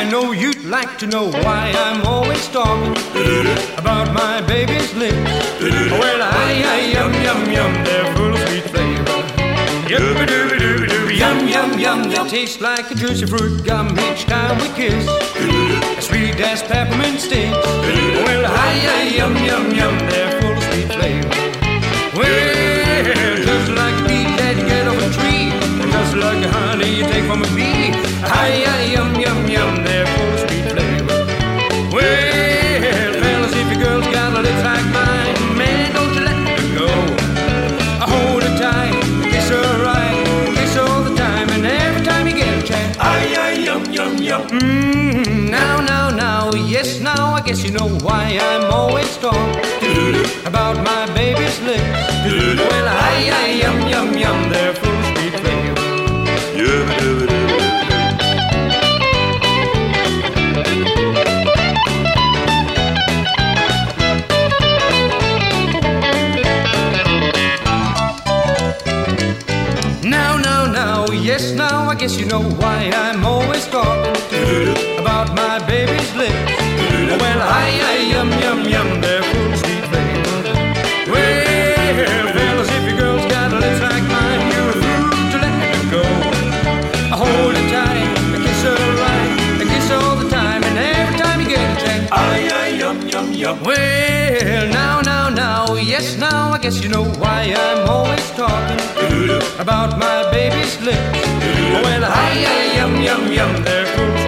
know you'd like to know why I'm always talking about my baby's lips. Well, yum, yum, yum, they're full of sweet flavor. Yum, yum, yum, they taste like a juicy fruit gum each time we kiss. As sweet as peppermint sticks. Well, yum, yum, yum, they're full of sweet flavor. Well, just like a bee that you get off a tree, just like the honey you take from a bee. Yum, yum, yum, they're full of sweet flavor. Well, fellas, if your girl's got a lips like mine, man, don't you let her go. Hold her tight, kiss her right, kiss all the time, and every time you get a chance. Yum, yum, yum. Now, yes, now, I guess you know why I'm always talking about my baby's lips. Well, yum, yum, yum, they're full of sweet flavor. Now, yes, now, I guess you know why I'm always talking about my baby's lips. Well, yum, yum, yum, they're full of sweet flavor. Well, fellas, if your girl's got lips like mine, you're a fool to let her go. Hold her tight, kiss her right, kiss all the time, and every time you get a chance. Yum, yum, yum. Well, now, yes, now, I guess you know why I'm always talking about my baby's lips. Well, yum, yum, yum, they're full